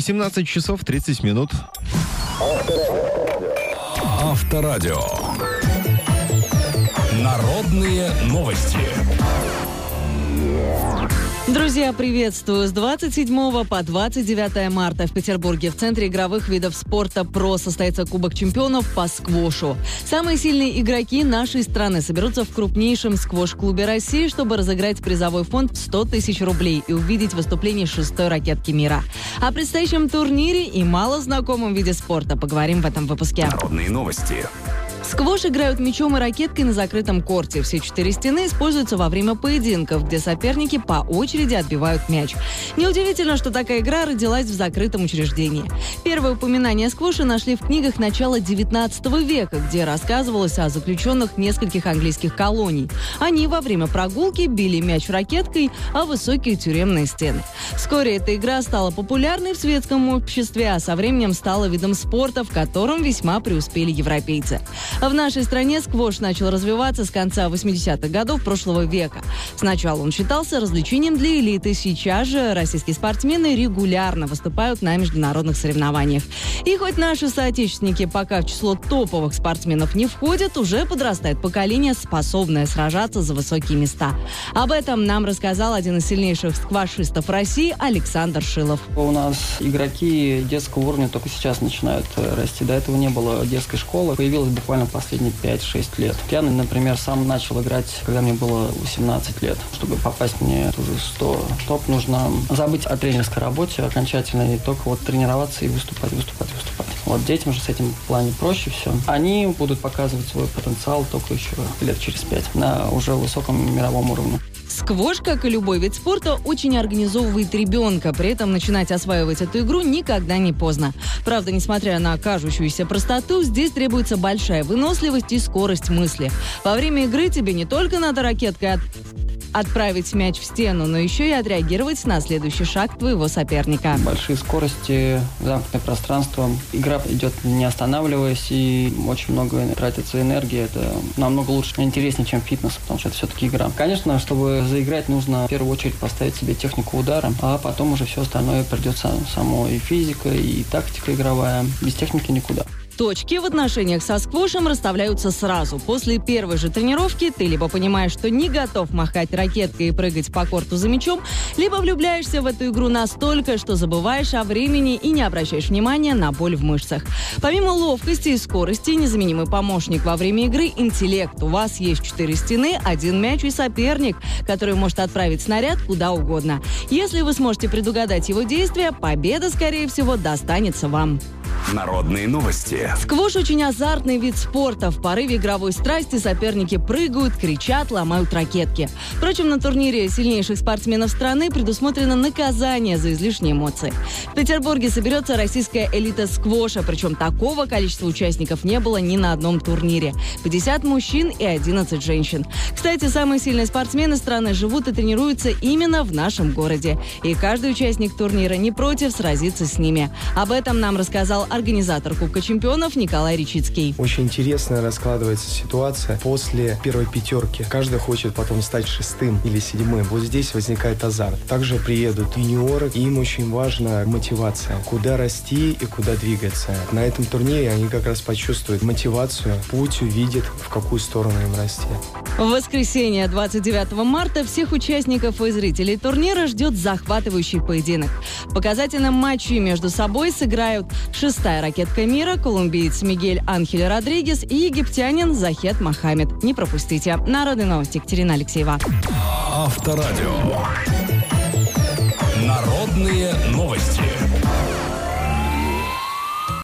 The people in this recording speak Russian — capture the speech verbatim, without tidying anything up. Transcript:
семнадцать часов тридцать минут. Авторадио. Народные новости. Друзья, приветствую! С двадцать седьмого по двадцать девятое марта в Петербурге в Центре игровых видов спорта ПРО состоится Кубок чемпионов по сквошу. Самые сильные игроки нашей страны соберутся в крупнейшем сквош-клубе России, чтобы разыграть призовой фонд в сто тысяч рублей и увидеть выступление шестой ракетки мира. О предстоящем турнире и малознакомом виде спорта поговорим в этом выпуске. Народные новости. Сквош играют мячом и ракеткой на закрытом корте. Все четыре стены используются во время поединков, где соперники по очереди отбивают мяч. Неудивительно, что такая игра родилась в закрытом учреждении. Первые упоминания о сквоше нашли в книгах начала девятнадцатого века, где рассказывалось о заключенных нескольких английских колоний. Они во время прогулки били мяч ракеткой о высокие тюремные стены. Вскоре эта игра стала популярной в светском обществе, а со временем стала видом спорта, в котором весьма преуспели европейцы. В нашей стране сквош начал развиваться с конца восьмидесятых годов прошлого века. Сначала он считался развлечением для элиты. Сейчас же российские спортсмены регулярно выступают на международных соревнованиях. И хоть наши соотечественники пока в число топовых спортсменов не входят, уже подрастает поколение, способное сражаться за высокие места. Об этом нам рассказал один из сильнейших сквошистов России Александр Шилов. У нас игроки детского уровня только сейчас начинают расти. До этого не было детской школы. Появилась буквально последние пять-шесть лет. Я, например, сам начал играть, когда мне было восемнадцать лет. Чтобы попасть мне уже сто топ, нужно забыть о тренерской работе окончательно и только вот тренироваться и выступать, выступать, выступать. Вот детям же с этим в плане проще все. Они будут показывать свой потенциал только еще лет через пять на уже высоком мировом уровне. Сквош, как и любой вид спорта, очень организовывает ребенка. При этом начинать осваивать эту игру никогда не поздно. Правда, несмотря на кажущуюся простоту, здесь требуется большая выносливость и скорость мысли. Во время игры тебе не только надо ракеткой от... отправить мяч в стену, но еще и отреагировать на следующий шаг твоего соперника. Большие скорости, замкнутое пространство. Игра идет не останавливаясь, и очень много тратится энергии. Это намного лучше и интереснее, чем фитнес, потому что это все-таки игра. Конечно, чтобы заиграть, нужно в первую очередь поставить себе технику удара, а потом уже все остальное придет само. И физика, и тактика игровая. Без техники никуда. Точки в отношениях со сквошем расставляются сразу. После первой же тренировки ты либо понимаешь, что не готов махать ракеткой и прыгать по корту за мячом, либо влюбляешься в эту игру настолько, что забываешь о времени и не обращаешь внимания на боль в мышцах. Помимо ловкости и скорости, незаменимый помощник во время игры – интеллект. У вас есть четыре стены, один мяч и соперник, который может отправить снаряд куда угодно. Если вы сможете предугадать его действия, победа, скорее всего, достанется вам. Народные новости. Сквош очень азартный вид спорта. В порыве игровой страсти соперники прыгают, кричат, ломают ракетки. Впрочем, на турнире сильнейших спортсменов страны предусмотрено наказание за излишние эмоции. В Петербурге соберется российская элита сквоша, причем такого количества участников не было ни на одном турнире. пятьдесят мужчин и одиннадцать женщин. Кстати, самые сильные спортсмены страны живут и тренируются именно в нашем городе. И каждый участник турнира не против сразиться с ними. Об этом нам рассказал организатор Кубка чемпионов Николай Ричицкий. Очень интересно раскладывается ситуация после первой пятерки. Каждый хочет потом стать шестым или седьмым. Вот здесь возникает азарт. Также приедут юниоры, и им очень важна мотивация. Куда расти и куда двигаться. На этом турнире они как раз почувствуют мотивацию, путь увидят, в какую сторону им расти. В воскресенье, двадцать девятого марта, всех участников и зрителей турнира ждет захватывающий поединок. В показательном матче между собой сыграют шестая ракетка мира, колумбиец Мигель Анхель Родригес и египтянин Захед Мохаммед. Не пропустите. Народные новости. Екатерина Алексеева. Авторадио. Народные новости.